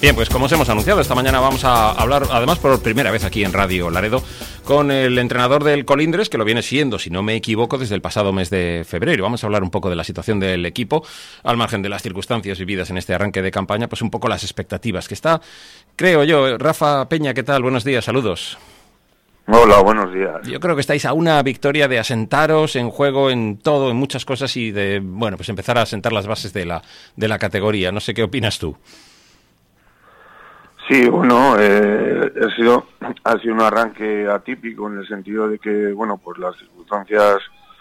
Bien, pues como os hemos anunciado, esta mañana vamos a hablar, además por primera vez aquí en Radio Laredo, con el entrenador del Colindres, que lo viene siendo, si no me equivoco, desde el pasado mes de febrero. Vamos a hablar un poco de la situación del equipo, al margen de las circunstancias vividas en este arranque de campaña, pues un poco las expectativas que está, creo yo. Rafa Peña, ¿qué tal? Buenos días, saludos. Hola, buenos días. Yo creo que estáis a una victoria de asentaros en juego, en todo, en muchas cosas y de, bueno, pues empezar a asentar las bases de la categoría. No sé qué opinas tú. Sí, bueno, ha sido un arranque atípico en el sentido de que, bueno, pues las circunstancias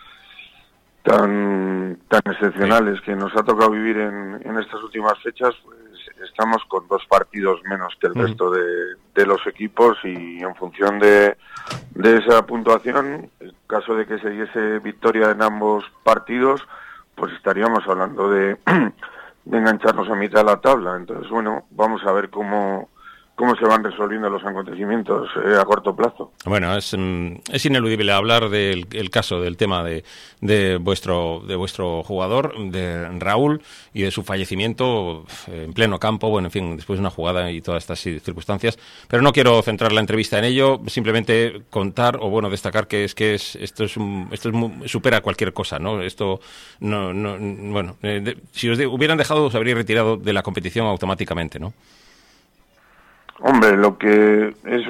tan excepcionales que nos ha tocado vivir en estas últimas fechas, pues estamos con 2 partidos menos que el resto de los equipos, y en función de esa puntuación, en caso de que se diese victoria en ambos partidos, pues estaríamos hablando de engancharnos a mitad de la tabla. Entonces, bueno, vamos a ver cómo se van resolviendo los acontecimientos a corto plazo. Bueno, es ineludible hablar del caso, del tema de vuestro jugador, de Raúl, y de su fallecimiento en pleno campo, bueno, en fin, después de una jugada y todas estas circunstancias. Pero no quiero centrar la entrevista en ello, simplemente contar, o bueno, destacar que esto supera cualquier cosa, ¿no? Esto bueno, si os hubieran dejado, os habríais retirado de la competición automáticamente, ¿no? Hombre, lo que es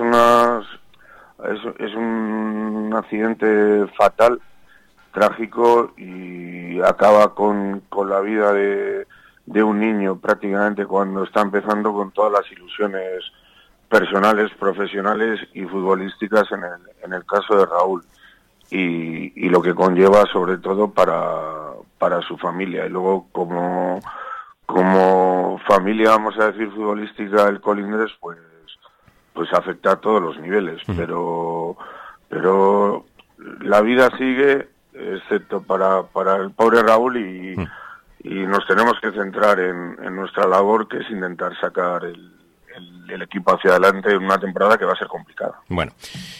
un accidente fatal, trágico, y acaba con la vida de un niño prácticamente cuando está empezando con todas las ilusiones personales, profesionales y futbolísticas en el caso de Raúl, y lo que conlleva sobre todo para su familia. Y luego como familia, vamos a decir, futbolística, el Colindres, pues afecta a todos los niveles, pero la vida sigue, excepto para el pobre Raúl, y nos tenemos que centrar en nuestra labor, que es intentar sacar el equipo hacia adelante en una temporada que va a ser complicada. Bueno,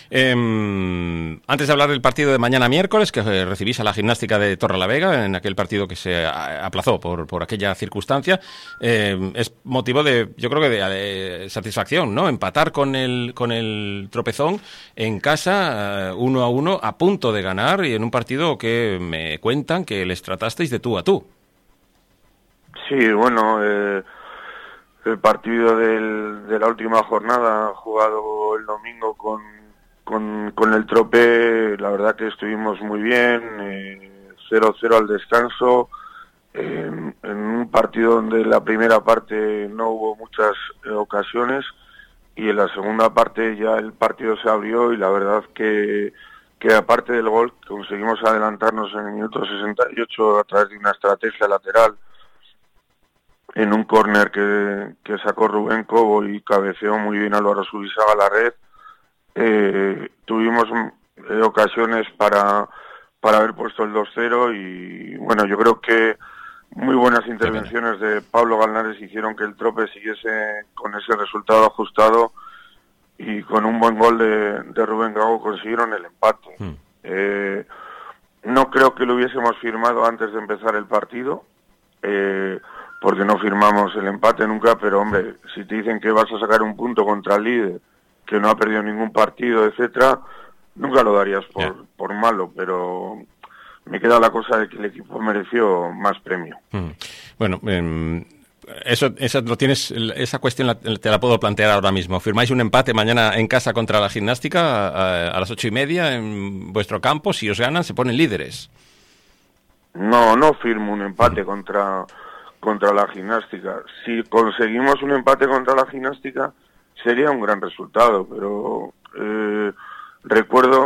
antes de hablar del partido de mañana miércoles, que recibís a la Gimnástica de Torrelavega, en aquel partido que se aplazó por aquella circunstancia, es motivo de, yo creo que de satisfacción, ¿no? Empatar con el Tropezón en casa, 1-1, a punto de ganar, y en un partido que me cuentan que les tratasteis de tú a tú. Sí, bueno, el partido de la última jornada, jugado el domingo con el Trope, la verdad que estuvimos muy bien, 0-0 al descanso, en un partido donde en la primera parte no hubo muchas ocasiones, y en la segunda parte ya el partido se abrió, y la verdad que aparte del gol conseguimos adelantarnos en el minuto 68 a través de una estrategia lateral, en un córner que sacó Rubén Cobo y cabeceó muy bien Álvaro Subisaga a la red. Tuvimos ocasiones para haber puesto el 2-0, y bueno, yo creo que muy buenas intervenciones de Pablo Galnares hicieron que el Trope siguiese con ese resultado ajustado, y con un buen gol de Rubén Gago consiguieron el empate. No creo que lo hubiésemos firmado antes de empezar el partido, porque no firmamos el empate nunca, pero hombre, si te dicen que vas a sacar un punto contra el líder, que no ha perdido ningún partido, etcétera, nunca lo darías por malo, pero me queda la cosa de que el equipo mereció más premio. Bueno, eso lo tienes, esa cuestión te la puedo plantear ahora mismo. ¿Firmáis un empate mañana en casa contra la Gimnástica a las 8:30 en vuestro campo? Si os ganan, se ponen líderes. No firmo un empate contra la Gimnástica. Si conseguimos un empate contra la Gimnástica sería un gran resultado, pero recuerdo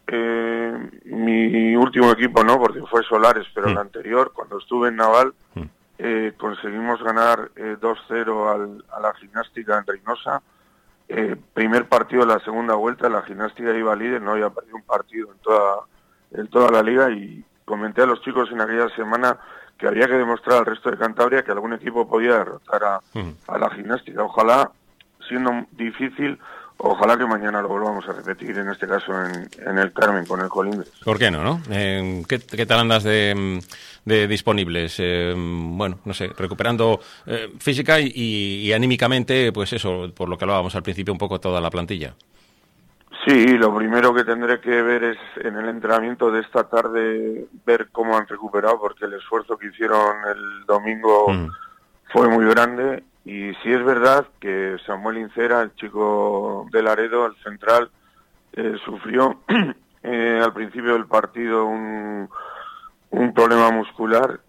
mi último equipo, no, porque fue Solares, pero el anterior, cuando estuve en Naval, conseguimos ganar 2-0 a la Gimnástica en Reynosa. Primer partido de la segunda vuelta, la Gimnástica iba líder, no había perdido un partido en toda la liga, y comenté a los chicos en aquella semana que habría que demostrar al resto de Cantabria que algún equipo podía derrotar a la Gimnástica. Ojalá, siendo difícil, ojalá que mañana lo volvamos a repetir, en este caso en el Carmen con el Colindres. ¿Por qué no, no? ¿Qué tal andas de disponibles? Bueno, no sé, recuperando física y anímicamente, pues eso, por lo que hablábamos al principio, un poco toda la plantilla. Sí, lo primero que tendré que ver es en el entrenamiento de esta tarde, ver cómo han recuperado, porque el esfuerzo que hicieron el domingo fue muy grande. Y sí es verdad que Samuel Incera, el chico de Laredo, el central, sufrió al principio del partido un problema muscular.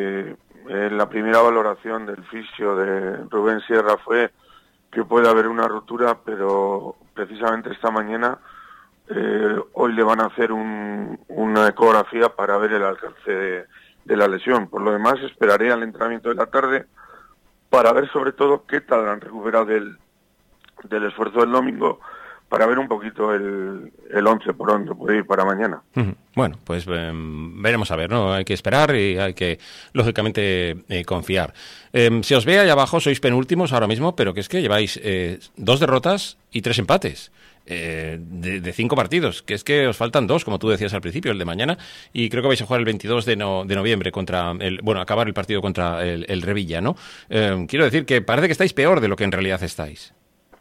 La primera valoración del fisio de Rubén Sierra fue que puede haber una rotura, pero precisamente esta mañana, hoy le van a hacer una ecografía para ver el alcance de la lesión. Por lo demás, esperaré al entrenamiento de la tarde para ver sobre todo qué tal han recuperado del esfuerzo del domingo, para ver un poquito el 11 por donde puede ir para mañana. Bueno, pues veremos a ver, ¿no? Hay que esperar y hay que, lógicamente, confiar. Se os ve ahí abajo, sois penúltimos ahora mismo, pero que es que lleváis 2 derrotas y 3 empates. De 5 partidos, que es que os faltan 2, como tú decías al principio, el de mañana, y creo que vais a jugar el 22 de noviembre contra acabar el partido contra el Revilla, ¿no? Quiero decir que parece que estáis peor de lo que en realidad estáis.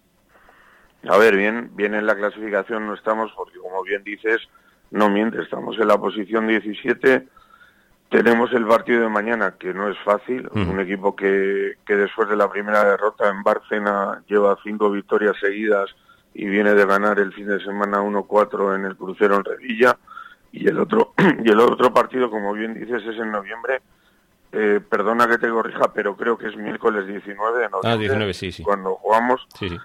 A ver, bien en la clasificación no estamos, porque como bien dices, no mientes, estamos en la posición 17, tenemos el partido de mañana, que no es fácil, un equipo que después de la primera derrota en Bárcena lleva 5 victorias seguidas y viene de ganar el fin de semana 1-4 en el crucero en Revilla, y el otro partido, como bien dices, es en noviembre. Perdona que te corrija, pero creo que es miércoles 19 de noviembre, 19, sí. Cuando jugamos, sí.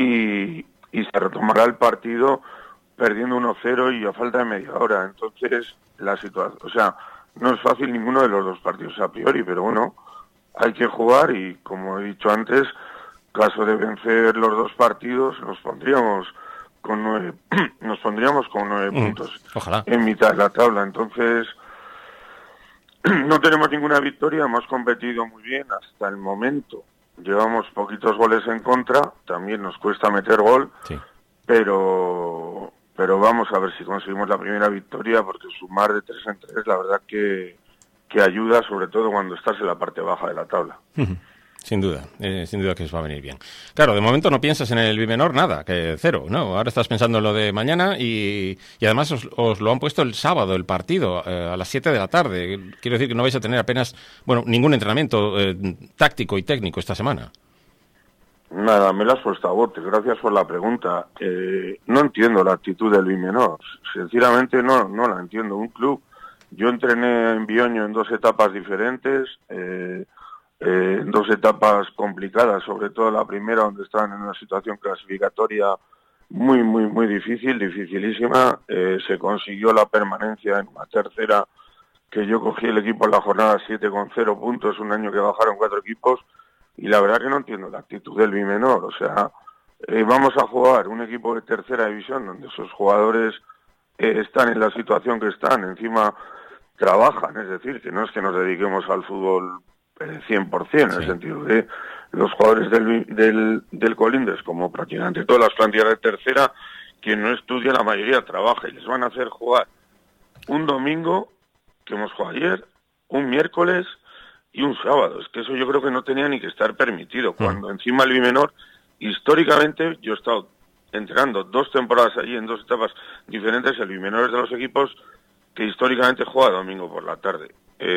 Y se retomará el partido perdiendo 1-0 y a falta de media hora. Entonces, la situación, o sea, no es fácil ninguno de los dos partidos a priori, pero bueno, hay que jugar y, como he dicho antes, caso de vencer los 2 partidos, nos pondríamos con 9 puntos. Ojalá. En mitad de la tabla. Entonces, no tenemos ninguna victoria, hemos competido muy bien hasta el momento. Llevamos poquitos goles en contra, también nos cuesta meter gol, sí. pero vamos a ver si conseguimos la primera victoria, porque sumar de 3 en 3, la verdad que ayuda, sobre todo cuando estás en la parte baja de la tabla. Sin duda que os va a venir bien. Claro, de momento no piensas en el Bimenor nada, que 0, ¿no? Ahora estás pensando en lo de mañana y además os lo han puesto el sábado, el partido, a las 7 de la tarde. Quiero decir que no vais a tener apenas, ningún entrenamiento táctico y técnico esta semana. Nada, me la has puesto a bote, gracias por la pregunta. No entiendo la actitud del Bimenor, sinceramente no la entiendo. Un club, yo entrené en Bioño en 2 etapas diferentes, en 2 etapas complicadas, sobre todo la primera, donde estaban en una situación clasificatoria muy difícil, dificilísima. Se consiguió la permanencia en una tercera, que yo cogí el equipo en la jornada 7 con 0 puntos, un año que bajaron 4 equipos, y la verdad que no entiendo la actitud del Bimenor. O sea, vamos a jugar un equipo de tercera división, donde esos jugadores están en la situación que están, encima trabajan, es decir, que no es que nos dediquemos al fútbol 100%, en el sentido de los jugadores del Colindres, como prácticamente todas las plantillas de tercera, quien no estudia, la mayoría trabaja, y les van a hacer jugar un domingo, que hemos jugado ayer, un miércoles y un sábado. Es que eso yo creo que no tenía ni que estar permitido, cuando encima el Bimenor, históricamente, yo he estado entrenando 2 temporadas allí en 2 etapas diferentes, el Bimenor es de los equipos que históricamente juega domingo por la tarde.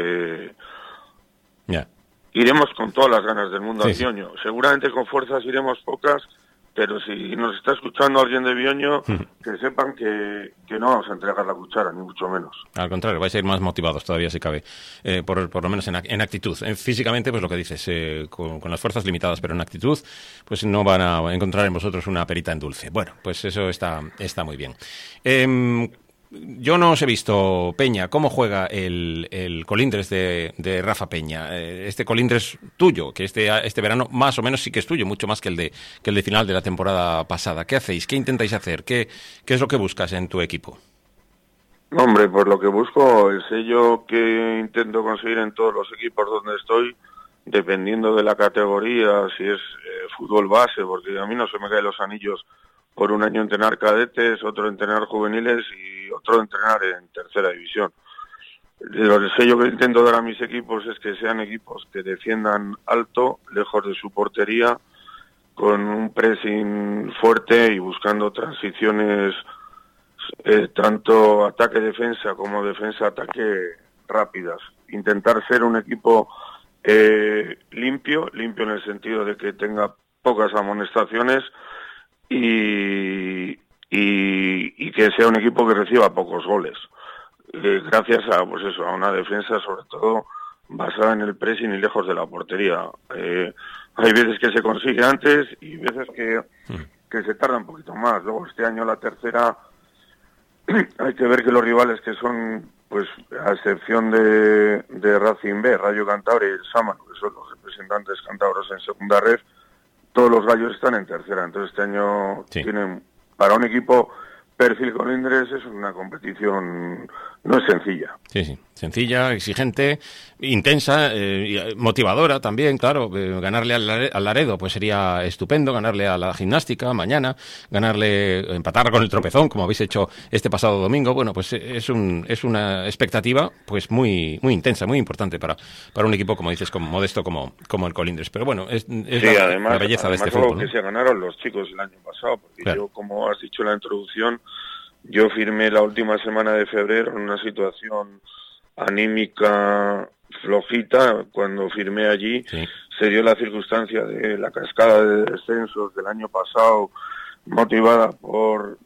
Iremos con todas las ganas del mundo al Bioño. Seguramente con fuerzas iremos pocas, pero si nos está escuchando alguien de Bioño, que sepan que no vamos a entregar la cuchara, ni mucho menos. Al contrario, vais a ir más motivados todavía, si cabe, por lo menos en actitud. Físicamente, pues lo que dices, con las fuerzas limitadas, pero en actitud, pues no van a encontrar en vosotros una perita en dulce. Bueno, pues eso está muy bien. Yo no os he visto, Peña, cómo juega el Colindres de Rafa Peña. Este Colindres tuyo, que este verano más o menos sí que es tuyo, mucho más que el de final de la temporada pasada. ¿Qué hacéis? ¿Qué intentáis hacer? ¿Qué es lo que buscas en tu equipo? Hombre, pues lo que busco, el sello que intento conseguir en todos los equipos donde estoy, dependiendo de la categoría, si es fútbol base, porque a mí no se me caen los anillos por un año entrenar cadetes, otro entrenar juveniles y otro entrenar en tercera división. El sello que intento dar a mis equipos es que sean equipos que defiendan alto, lejos de su portería, con un pressing fuerte y buscando transiciones tanto ataque-defensa como defensa-ataque rápidas. Intentar ser un equipo limpio en el sentido de que tenga pocas amonestaciones y que sea un equipo que reciba pocos goles. Gracias a a una defensa sobre todo basada en el pressing y lejos de la portería. Hay veces que se consigue antes y veces que se tarda un poquito más. Luego este año la tercera hay que ver que los rivales que son, pues a excepción de Racing B, Rayo Cantabria y el Sámano, que son los representantes cántabros en segunda red, todos los gallos están en tercera. Entonces este año tienen, para un equipo perfil Colindres, es una competición, no es sencilla. Sí, sencilla, exigente, intensa, motivadora también, claro. Ganarle al Laredo pues sería estupendo, ganarle a la Gimnástica mañana, empatar con el Tropezón, como habéis hecho este pasado domingo. Bueno, pues es una expectativa pues muy intensa, muy importante para un equipo, como dices, como modesto como el Colindres. Pero bueno, es la belleza de este fútbol, ¿no? Que se ganaron los chicos el año pasado, porque yo, como has dicho en la introducción, yo firmé la última semana de febrero en una situación anímica flojita. Cuando firmé allí se dio la circunstancia de la cascada de descensos del año pasado, motivada por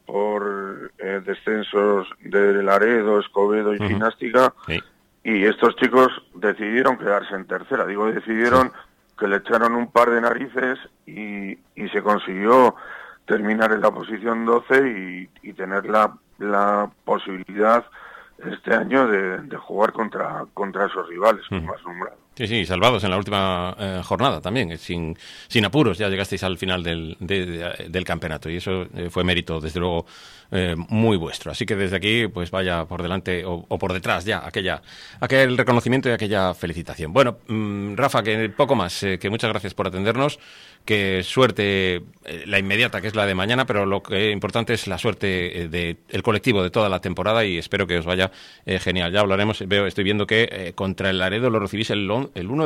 descensos de Laredo, Escobedo y Gimnástica, y estos chicos decidieron quedarse en tercera. Decidieron que le echaron un par de narices y se consiguió terminar en la posición 12 y tener la posibilidad este año de jugar contra esos rivales más nombrados. Sí, salvados en la última jornada también, sin apuros, ya llegasteis al final del campeonato y eso fue mérito, desde luego, muy vuestro. Así que desde aquí, pues vaya por delante o por detrás ya aquel reconocimiento y aquella felicitación. Bueno, Rafa, que poco más, que muchas gracias por atendernos, que suerte la inmediata, que es la de mañana, pero lo que es importante es la suerte del colectivo de toda la temporada y espero que os vaya genial. Ya hablaremos, estoy viendo que contra el Laredo lo recibís el 11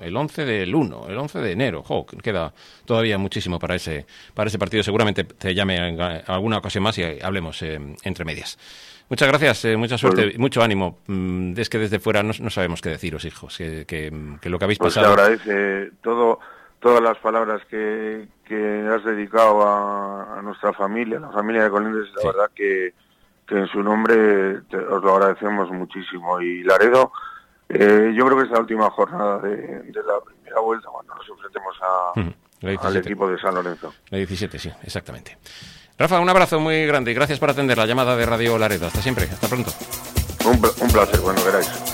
de enero. Queda todavía muchísimo para ese partido. Seguramente te llame en alguna ocasión más y hablemos entre medias. Muchas gracias, mucha suerte, mucho ánimo. Es que desde fuera no sabemos qué deciros, hijos, que lo que habéis pasado. Te agradece todas las palabras que has dedicado a nuestra familia, la familia de Colindres. La verdad que en su nombre os lo agradecemos muchísimo. Y Laredo, yo creo que es la última jornada de la primera vuelta cuando nos enfrentemos al equipo de San Lorenzo. La 17, sí, exactamente. Rafa, un abrazo muy grande y gracias por atender la llamada de Radio Laredo. Hasta siempre, hasta pronto. Un placer, cuando queráis.